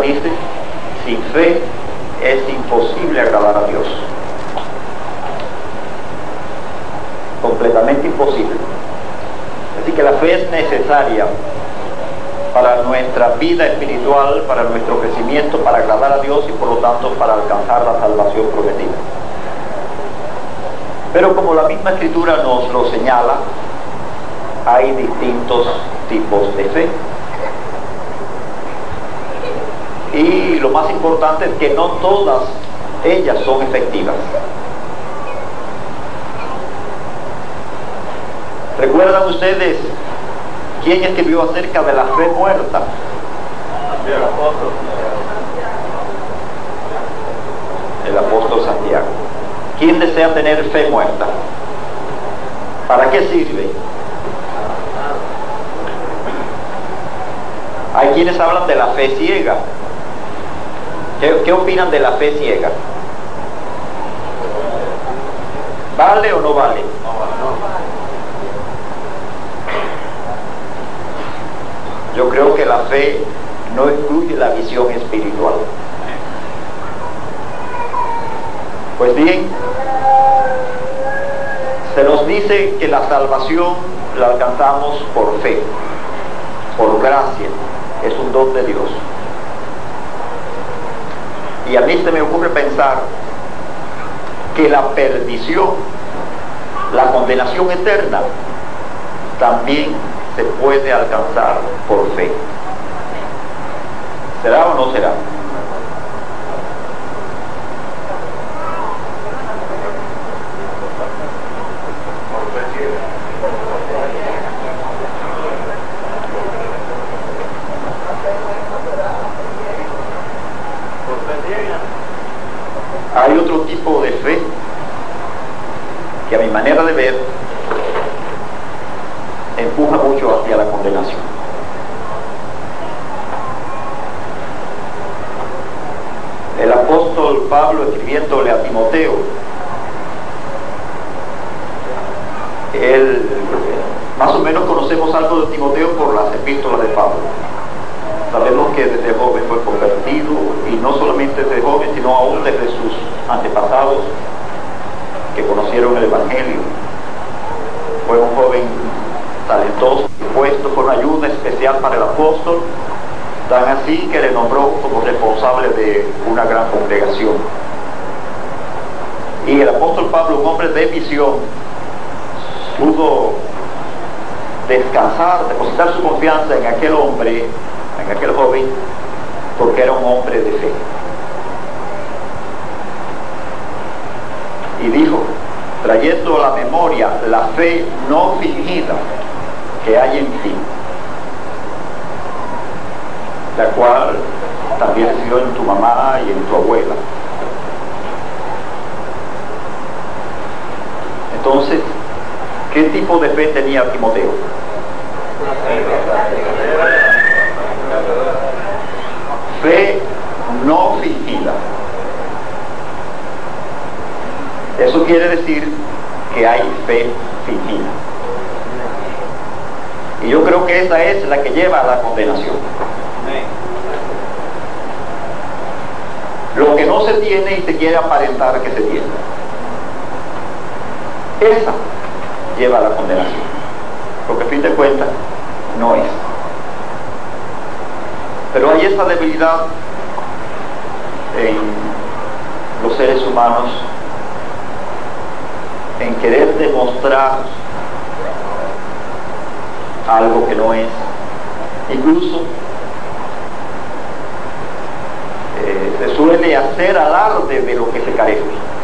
dice, sin fe es imposible agradar a Dios. Completamente imposible. Así que la fe es necesaria para nuestra vida espiritual, para nuestro crecimiento, para agradar a Dios y por lo tanto para alcanzar la salvación prometida. Pero como la misma Escritura nos lo señala, hay distintos tipos de fe. Y lo más importante es que no todas ellas son efectivas. ¿Recuerdan ustedes quién escribió acerca de la fe muerta? El apóstol. El apóstol Santiago. ¿Quién desea tener fe muerta? ¿Para qué sirve? Hay quienes hablan de la fe ciega. ¿Qué opinan de la fe ciega? ¿Vale o no vale? Yo creo que la fe no excluye la visión espiritual. Pues bien, se nos dice que la salvación la alcanzamos por fe, por gracia, es un don de Dios. Y a mí se me ocurre pensar que la perdición, la condenación eterna, también se puede alcanzar por fe. ¿Será o no será? Hay otro tipo de fe que a mi manera de ver empuja mucho hacia la condenación. El apóstol Pablo, escribiéndole a Timoteo, más o menos conocemos algo de Timoteo por las epístolas de Pablo. Sabemos que desde joven fue convertido, y no solamente desde joven, sino aún desde sus antepasados que conocieron el Evangelio. Fue un joven talentoso, dispuesto, con ayuda especial para el apóstol, tan así que le nombró como responsable de una gran congregación. Y el apóstol Pablo, un hombre de visión, pudo descansar, depositar su confianza en aquel hombre, en aquel joven, porque era un hombre de fe. Y dijo, trayendo a la memoria la fe no fingida que hay en ti, la cual también recibió en tu mamá y en tu abuela. Entonces, ¿qué tipo de fe tenía Timoteo? Fe no fingida. Eso quiere decir que hay fe fingida. Y yo creo que esa es la que lleva a la condenación. Lo que no se tiene y se quiere aparentar que se tiene. Esa lleva a la condenación. Porque a fin de cuentas no es. Pero hay esa debilidad en los seres humanos en querer demostrar algo que no es. Incluso se suele hacer alarde de lo que se carece.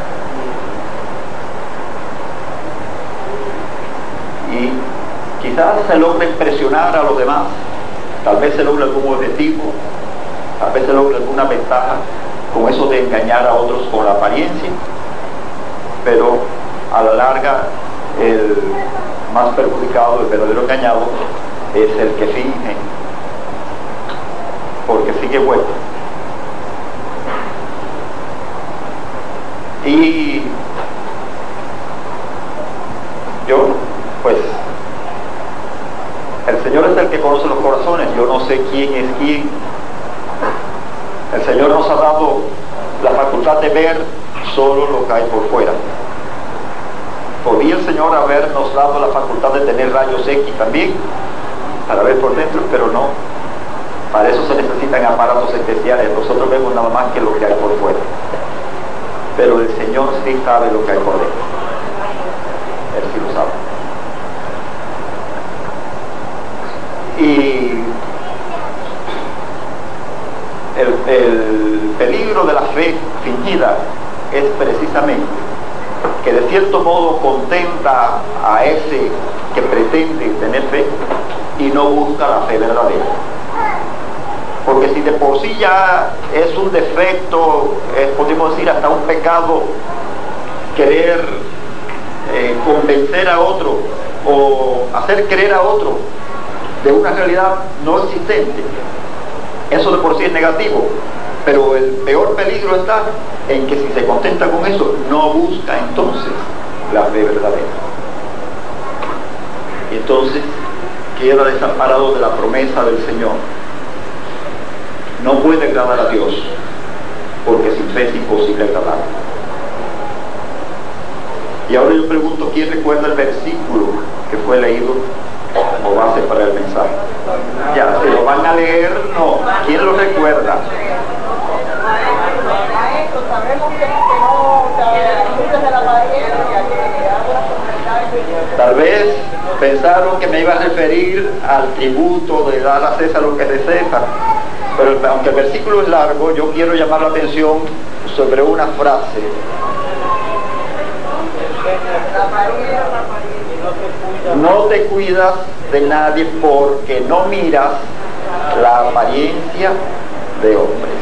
Y quizás se logre impresionar a los demás, tal vez se logre algún objetivo, tal vez se logre alguna ventaja con eso de engañar a otros con la apariencia, pero a la larga el más perjudicado, el verdadero engañado, es el que finge, porque sigue vuelto. Y yo, pues, el Señor es el que conoce los corazones. Yo no sé quién es quién, Señor nos ha dado la facultad de ver solo lo que hay por fuera. Podía el Señor habernos dado la facultad de tener rayos X también, para ver por dentro, pero no. Para eso se necesitan aparatos especiales. Nosotros vemos nada más que lo que hay por fuera. Pero el Señor sí sabe lo que hay por dentro. Él sí lo sabe. Y el peligro de la fe fingida es precisamente que de cierto modo contenta a ese que pretende tener fe y no busca la fe verdadera. Porque si de por sí ya es un defecto, podemos decir hasta un pecado, querer convencer a otro o hacer creer a otro de una realidad no existente, eso de por sí es negativo. Pero el peor peligro está en que si se contenta con eso, no busca entonces la fe verdadera. Y entonces queda desamparado de la promesa del Señor. No puede agradar a Dios, porque sin fe es imposible agradar. Y ahora yo pregunto, ¿quién recuerda el versículo que fue leído como base para el mensaje? Ya, si lo van a leer, no. ¿Quién lo recuerda? Tal vez pensaron que me iba a referir al tributo de dar a César lo que es de César, pero aunque el versículo es largo, yo quiero llamar la atención sobre una frase. No te cuidas de nadie porque no miras la apariencia de hombres.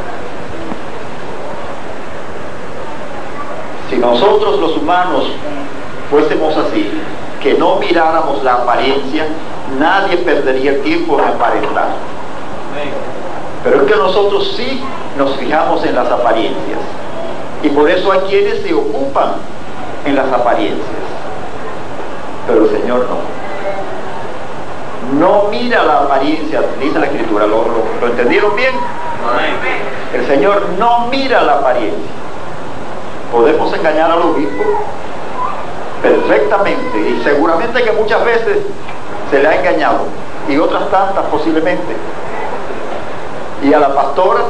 Si nosotros los humanos fuésemos así, que no miráramos la apariencia, nadie perdería el tiempo en aparentar. Pero es que nosotros sí nos fijamos en las apariencias. Y por eso hay quienes se ocupan en las apariencias. Pero el Señor no. No mira la apariencia, dice la Escritura. ¿Lo entendieron bien? El Señor no mira la apariencia. Podemos engañar al obispo perfectamente, y seguramente que muchas veces se le ha engañado, y otras tantas posiblemente. Y a la pastora,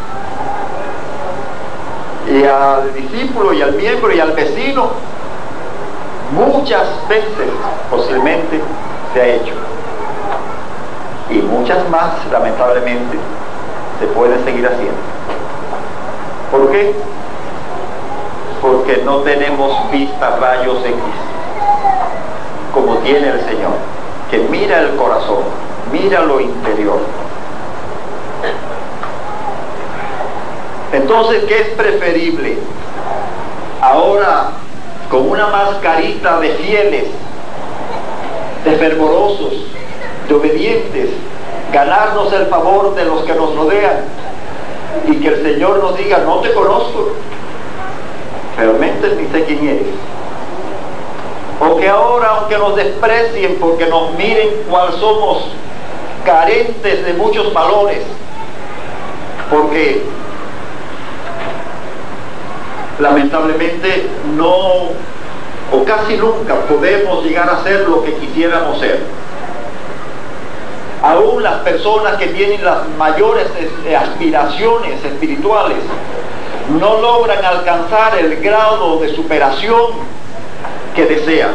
y al discípulo, y al miembro, y al vecino, muchas veces posiblemente se ha hecho. Y muchas más, lamentablemente, se pueden seguir haciendo. ¿Por qué? Porque no tenemos vista rayos X, como tiene el Señor, que mira el corazón, mira lo interior. Entonces, ¿qué es preferible? Ahora, con una mascarita de fieles, de fervorosos, de obedientes, ganarnos el favor de los que nos rodean, y que el Señor nos diga, no te conozco, realmente ni sé quién eres. O que ahora, aunque nos desprecien porque nos miren cuál somos, carentes de muchos valores, porque lamentablemente no, o casi nunca podemos llegar a ser lo que quisiéramos ser. Aún las personas que tienen las mayores aspiraciones espirituales no logran alcanzar el grado de superación que desean.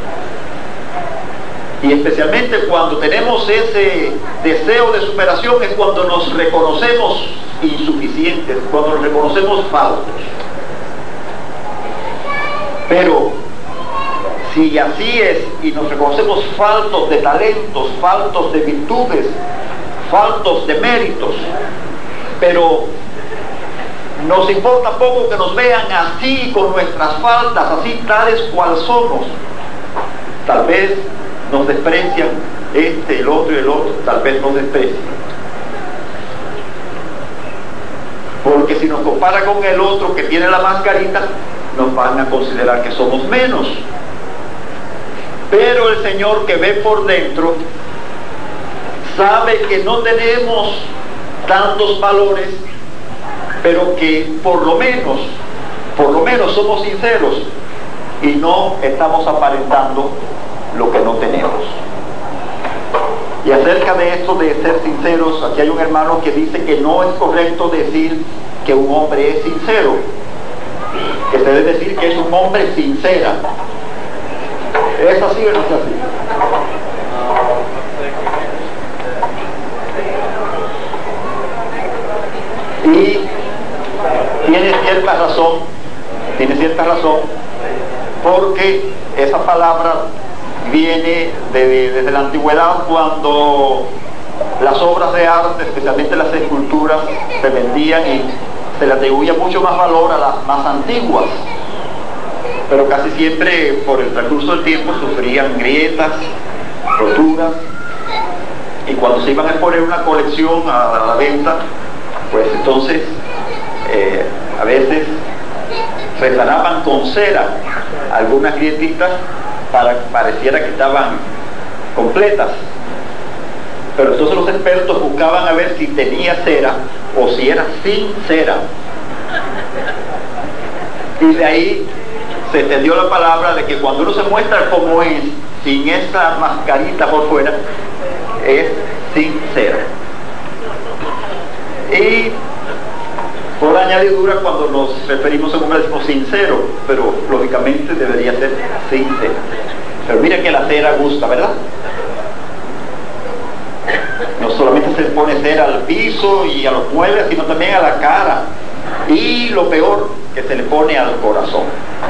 Y especialmente cuando tenemos ese deseo de superación es cuando nos reconocemos insuficientes, cuando nos reconocemos faltos. Pero si así es y nos reconocemos faltos de talentos, faltos de virtudes, faltos de méritos, pero nos importa poco que nos vean así, con nuestras faltas, así tales cual somos, tal vez nos desprecian el otro y el otro, tal vez nos desprecian. Porque si nos compara con el otro que tiene la mascarita, nos van a considerar que somos menos. Pero el Señor, que ve por dentro, sabe que no tenemos tantos valores pero que por lo menos somos sinceros y no estamos aparentando lo que no tenemos. Y acerca de esto de ser sinceros, aquí hay un hermano que dice que no es correcto decir que un hombre es sincero, que se debe decir que es un hombre sincera. ¿Es así o no es así? Y tiene cierta razón, porque esa palabra viene desde la antigüedad, cuando las obras de arte, especialmente las esculturas, se vendían y se le atribuía mucho más valor a las más antiguas, pero casi siempre por el transcurso del tiempo sufrían grietas, roturas, y cuando se iban a exponer una colección a la venta, pues entonces a veces resanaban con cera algunas grietitas para que pareciera que estaban completas, pero entonces los expertos buscaban a ver si tenía cera o si era sin cera, y de ahí se extendió la palabra de que cuando uno se muestra como es, sin esa mascarita por fuera, es sin cera. Y por añadidura, cuando nos referimos a un hombre decimos sincero, pero lógicamente debería ser sincero. Pero mira que la cera gusta, ¿verdad? No solamente se pone cera al piso y a los muebles, sino también a la cara, y lo peor, que se le pone al corazón.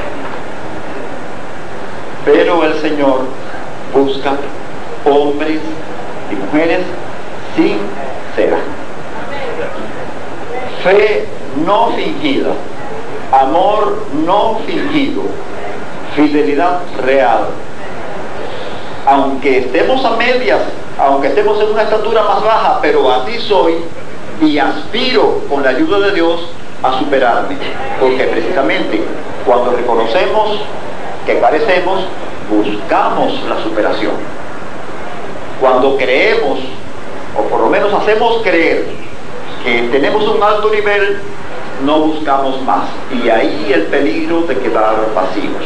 Pero el Señor busca hombres y mujeres sinceras. Fe no fingida, amor no fingido, fidelidad real. Aunque estemos a medias, aunque estemos en una estatura más baja, pero así soy y aspiro con la ayuda de Dios a superarme, porque precisamente cuando reconocemos que carecemos, buscamos la superación. Cuando creemos, o por lo menos hacemos creer que tenemos un alto nivel, no buscamos más, y ahí el peligro de quedar vacíos.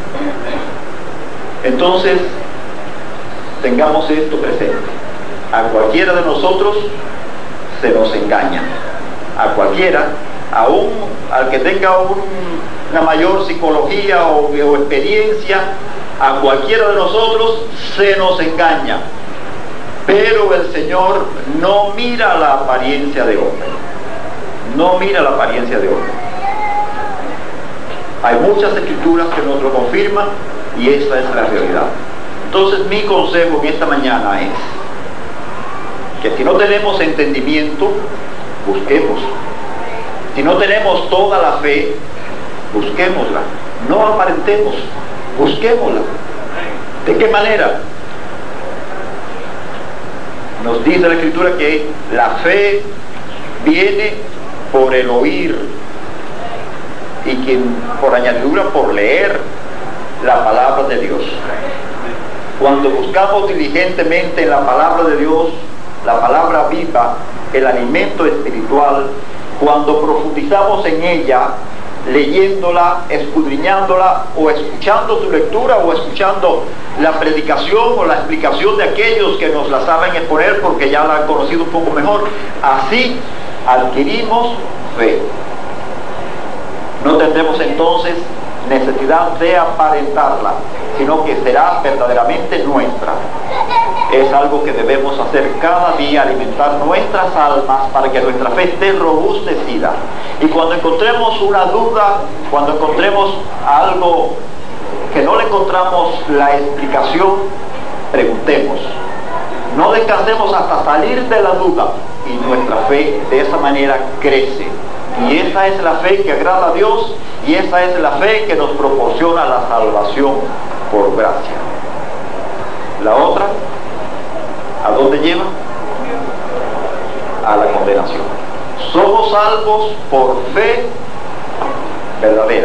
Entonces, tengamos esto presente: a cualquiera de nosotros se nos engaña, a cualquiera, aún al que tenga una mayor psicología o experiencia, a cualquiera de nosotros se nos engaña. Pero el Señor no mira la apariencia de hombre, no mira la apariencia de hombre. Hay muchas escrituras que nos lo confirman y esa es la realidad. Entonces mi consejo en esta mañana es que si no tenemos entendimiento, busquemos. Si no tenemos toda la fe, busquémosla. No aparentemos, busquémosla. ¿De qué manera? Nos dice la Escritura que la fe viene por el oír, y quien por añadidura por leer la palabra de Dios. Cuando buscamos diligentemente en la palabra de Dios, la palabra viva, el alimento espiritual, cuando profundizamos en ella, leyéndola, escudriñándola, o escuchando su lectura, o escuchando la predicación o la explicación de aquellos que nos la saben exponer porque ya la han conocido un poco mejor, así adquirimos fe. No tendremos entonces necesidad de aparentarla, sino que será verdaderamente nuestra. Es algo que debemos hacer cada día, alimentar nuestras almas para que nuestra fe esté robustecida. Y cuando encontremos una duda, cuando encontremos algo que no le encontramos la explicación, preguntemos. No descansemos hasta salir de la duda, y nuestra fe de esa manera crece. Y esa es la fe que agrada a Dios, y esa es la fe que nos proporciona la salvación por gracia. La otra, ¿a dónde lleva? A la condenación. Somos salvos por fe verdadera.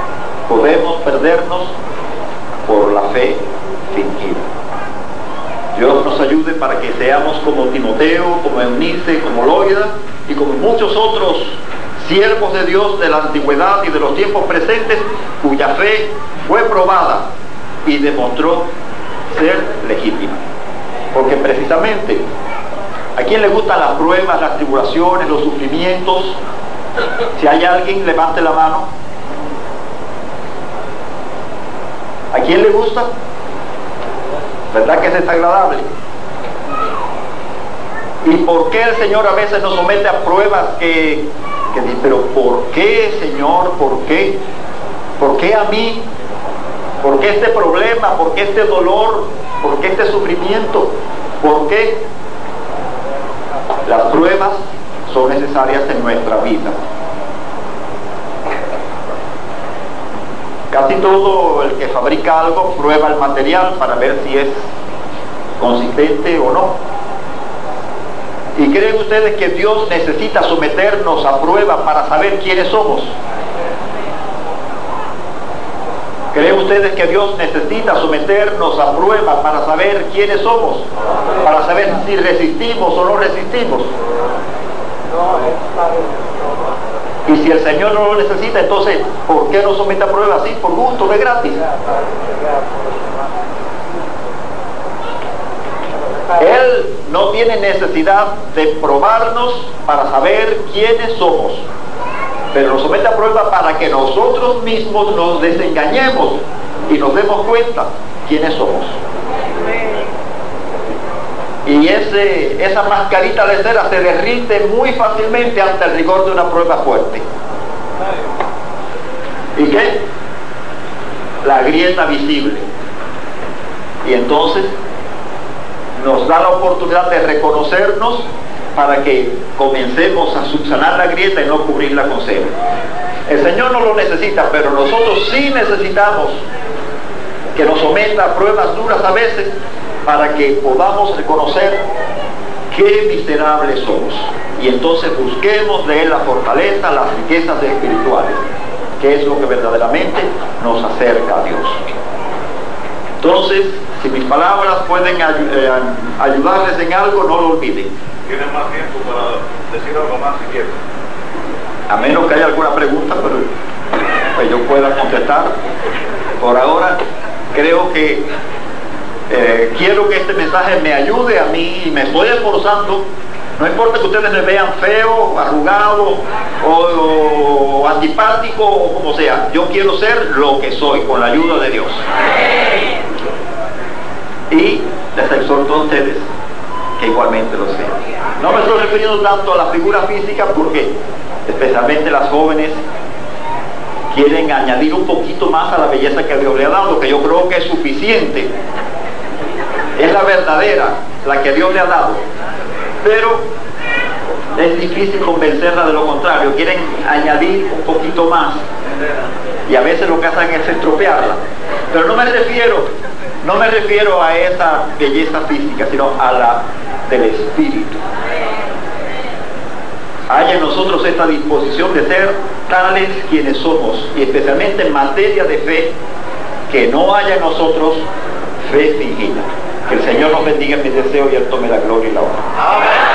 Podemos perdernos por la fe fingida. Dios nos ayude para que seamos como Timoteo, como Eunice, como Loida y como muchos otros siervos de Dios de la antigüedad y de los tiempos presentes, cuya fe fue probada y demostró ser legítima. Porque precisamente, ¿a quién le gustan las pruebas, las tribulaciones, los sufrimientos? Si hay alguien, levante la mano. ¿A quién le gusta? ¿Verdad que es desagradable? ¿Y por qué el Señor a veces nos somete a pruebas que dice, pero ¿por qué, Señor? ¿Por qué? ¿Por qué a mí? ¿Por qué este problema? ¿Por qué este dolor? ¿Por qué este sufrimiento? ¿Por qué? Las pruebas son necesarias en nuestra vida. Casi todo el que fabrica algo prueba el material para ver si es consistente o no. ¿Y creen ustedes que Dios necesita someternos a prueba para saber quiénes somos? ¿Creen ustedes que Dios necesita someternos a prueba para saber quiénes somos? Para saber si resistimos o no resistimos. Y si el Señor no lo necesita, entonces, ¿por qué no somete a prueba así? Por gusto, de gratis. Él no tiene necesidad de probarnos para saber quiénes somos, pero nos somete a prueba para que nosotros mismos nos desengañemos y nos demos cuenta quiénes somos. Y esa mascarita de cera se derrite muy fácilmente ante el rigor de una prueba fuerte. ¿Y qué? La grieta visible. Y entonces nos da la oportunidad de reconocernos para que comencemos a subsanar la grieta y no cubrirla con cera. El Señor no lo necesita, pero nosotros sí necesitamos que nos someta a pruebas duras a veces para que podamos reconocer qué miserables somos. Y entonces busquemos de Él la fortaleza, las riquezas espirituales, que es lo que verdaderamente nos acerca a Dios. Entonces, si mis palabras pueden ayudarles en algo, no lo olviden. Tienen más tiempo para decir algo más si quieren. A menos que haya alguna pregunta, pero que yo pueda contestar. Por ahora, creo que quiero que este mensaje me ayude a mí y me estoy esforzando. No importa que ustedes me vean feo, arrugado o antipático o como sea. Yo quiero ser lo que soy con la ayuda de Dios. Y les exhorto a ustedes que igualmente lo sean. No me estoy refiriendo tanto a la figura física porque especialmente las jóvenes quieren añadir un poquito más a la belleza que Dios le ha dado, que yo creo que es suficiente. Es la verdadera, la que Dios le ha dado. Pero es difícil convencerla de lo contrario. Quieren añadir un poquito más. Y a veces lo que hacen es estropearla. Pero no me refiero a esa belleza física, sino a la del espíritu. Hay en nosotros esta disposición de ser tales quienes somos, y especialmente en materia de fe, que no haya en nosotros fe fingida. Que el Señor nos bendiga en mi deseo y Él tome la gloria y la honra. Amén.